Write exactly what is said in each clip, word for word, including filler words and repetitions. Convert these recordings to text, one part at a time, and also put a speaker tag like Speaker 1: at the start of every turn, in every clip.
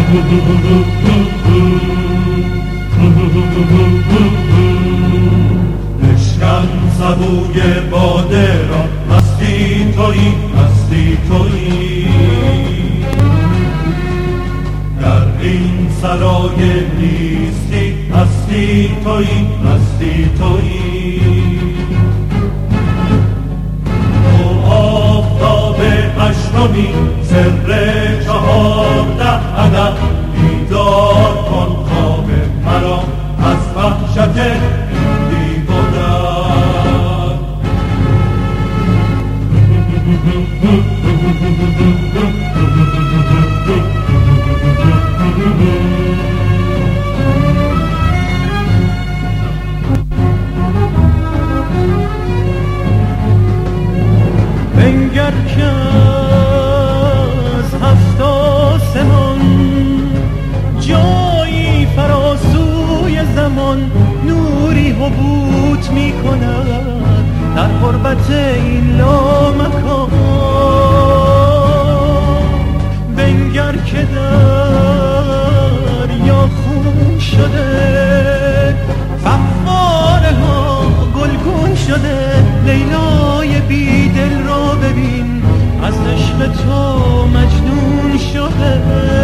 Speaker 1: بشکن سبوی باده را، مستی تویی مستی تویی، در این سرای نیستی هستی تویی هستی تویی. تو آفتاب هشتمی سر چهارده عدد، بیدار کن خواب مرا از وحشت بی گذر.
Speaker 2: بنگر که از هفت آسمان جایی فراسوی زمان نوری حبوط می کند در غربت این لامکان. بنگر که دریا خون شده، فواره ها گلگون شده، لیلای بی دل را ببین از عشق تو مجنون شده.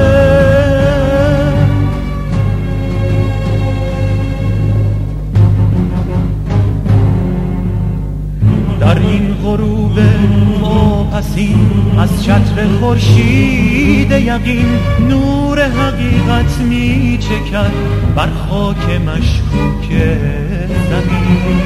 Speaker 2: در این غروب واپسین از چتر خورشید یقین نور حقیقت می چکد بر خاک مشکوک زمین.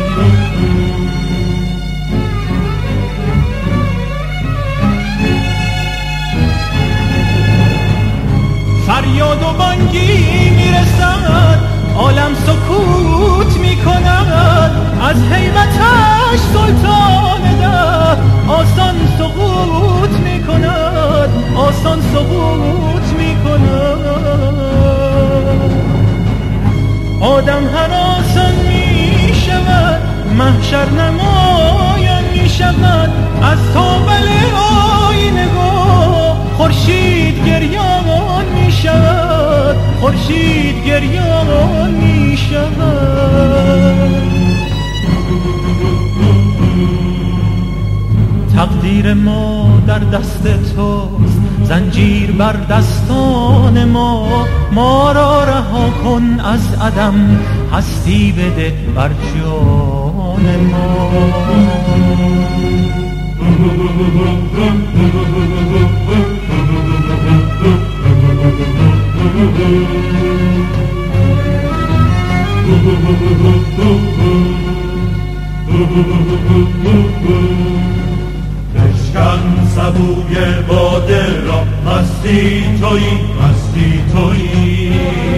Speaker 2: فریاد و بانگی میرسد، عالم سکوت میکند، از هیبتش سلطان ده آسان سقوط میکند آسان سقوط میکند. آدم هر آسان میشود، محشر نمایان میشود، از تابل آینه گاه خورشید گریان میشود خورشید گریان میشود. تقدیر ما در دست توست، زنجیر بر دستان ما، ما را رها کن از عدم، هستی بده بر جان ما.
Speaker 1: بشکن سبوی باده را، مستی تویی مستی تویی،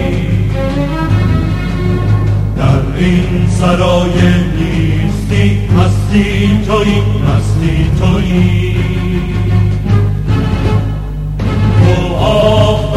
Speaker 1: در این سرای نیستی هستی تویی هستی تویی. تو